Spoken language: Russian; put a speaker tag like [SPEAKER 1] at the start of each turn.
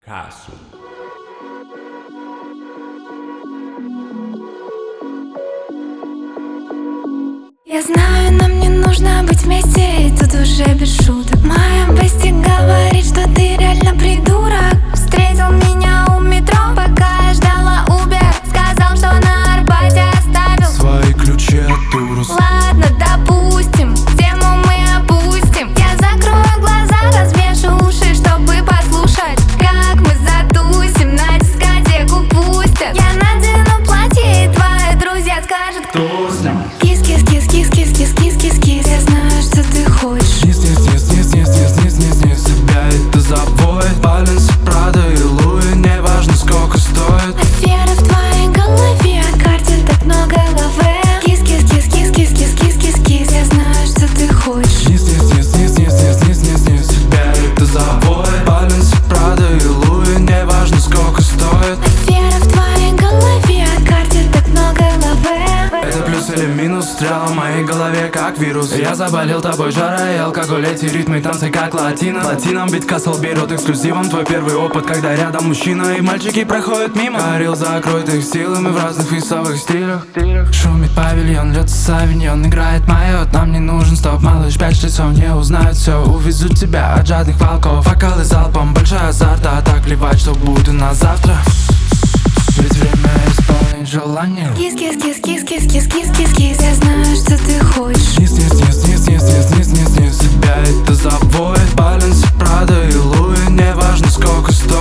[SPEAKER 1] Касу.
[SPEAKER 2] Я знаю, нам не нужно быть вместе, и тут уже без шуток. Моя бести говорит, что ты реально придурок. Встретил меня у метро, пока я ждала Uber. Сказал, что на Арбате оставил
[SPEAKER 3] свои ключи от Урус.
[SPEAKER 2] Ладно, допустим, тему мы опустим. Я закрою глаза, развешу уши, чтобы послушать, как мы затусим, на дискотеку пустят. Я надену платье, и твои друзья скажут:
[SPEAKER 3] Туснем.
[SPEAKER 2] Кис-кис-кис-кис-кис-кис-кис. Я знаю, что ты хочешь.
[SPEAKER 3] Низ, тебя это заводит. Баленс, Прада и Луи, неважно сколько стоит.
[SPEAKER 2] Афера в твоей голове, о карте так много лаве. Кис-кис-кис-кис-кис-кис-кис. Я знаю, что ты хочешь.
[SPEAKER 3] Низ, тебя это заводит. Баленс, Прада и Луи, неважно сколько стоит.
[SPEAKER 2] Афера в твоей голове, о карте так много лаве.
[SPEAKER 3] Это плюс или минус, стрела в моей голове как вирус. Я заболел тобой, жара и алкоголь, эти ритмы, танцы как латино. Латином бит Касл берет эксклюзивом твой первый опыт, когда рядом мужчина и мальчики проходят мимо. Говорил, закроет их силы, мы в разных весовых стилях. Шумит павильон, льется савиньон, играет майот. Нам не нужен стоп, малыш, 5 часов не узнают все. Увезут тебя от жадных волков, бокалы залпом, большая азарта. А так плевать, что будет у нас завтра. Ведь время исполнить желание.
[SPEAKER 2] Кис-кис-кис-кис-кис-кис-кис. Я знаю, что ты хочешь.
[SPEAKER 3] Низ, тебя это заводит. Баленс, Прада и Луи, неважно сколько стоит.